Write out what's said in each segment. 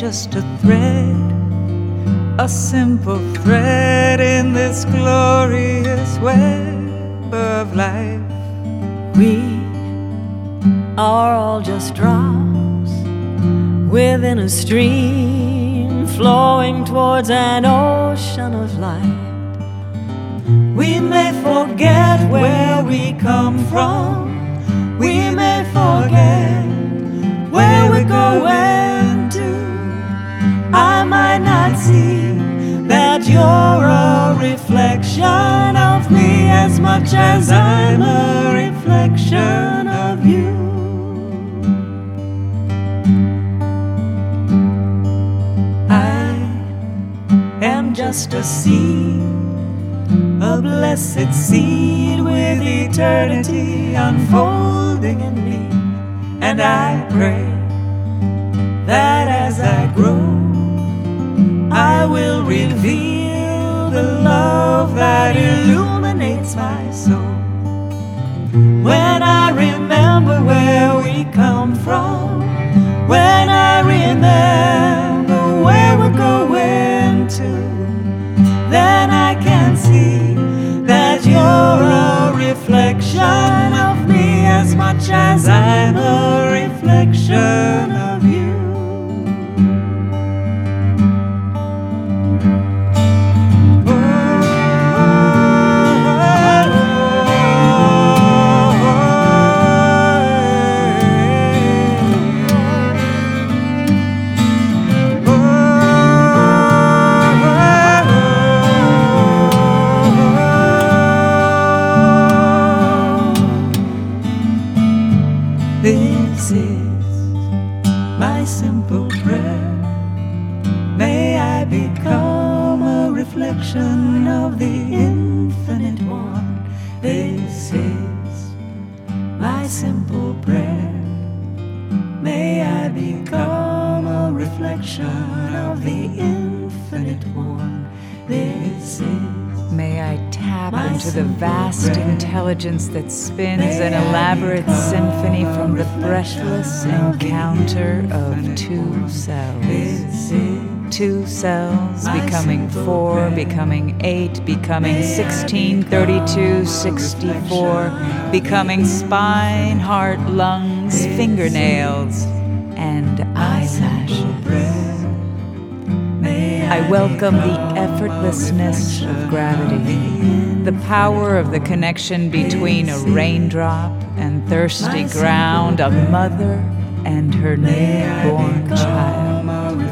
just a thread, a simple thread in this glorious web of life. We are all just drops within a stream flowing towards an ocean of light. We may forget where we come from, we may forget where we're going to. I might not see that you're a reflection of me as much as I'm a reflection of you. I am just a seed, a blessed seed with eternity unfolding in me. And I pray that as I grow, I will reveal the love that illuminates my soul. When I remember where we come from, when I remember where we're going to, then I can see that you're a reflection of me as much as I'm a reflection of you. This is my simple prayer. May I become a reflection of the Infinite One. This is my simple prayer. May I become a reflection of the Infinite One. This is May I tap into the vast intelligence that spins an elaborate symphony from the breathless encounter of two cells. Two cells becoming 4, becoming 8, becoming 16, 32, 64, becoming spine, heart, lungs, fingernails, and eyelashes. I welcome the effortlessness of gravity, the power of the connection between a raindrop and thirsty ground, a mother and her newborn child.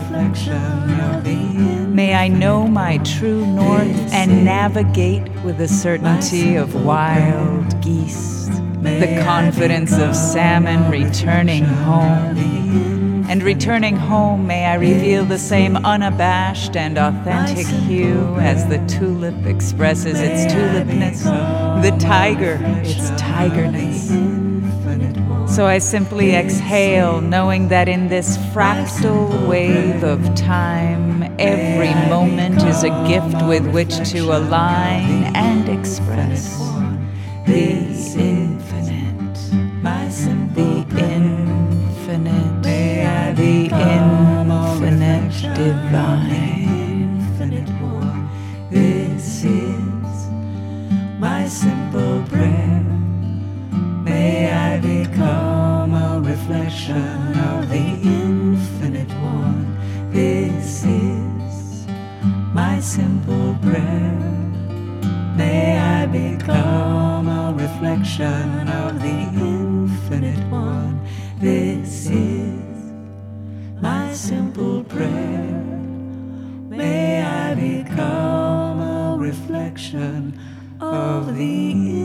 May I know my true north and navigate with the certainty of wild geese, the confidence of salmon returning home. And returning home, may I reveal the same unabashed and authentic hue as the tulip expresses its tulipness, the tiger its tigerness. So I simply exhale, knowing that in this fractal wave of time, every moment is a gift with which to align and express the infinite, the infinite, the infinite divine. This is my simple prayer. May I become a reflection of the Infinite One. This is my simple prayer. May I become a reflection of the Infinite One. This is my simple prayer. May I become a reflection of the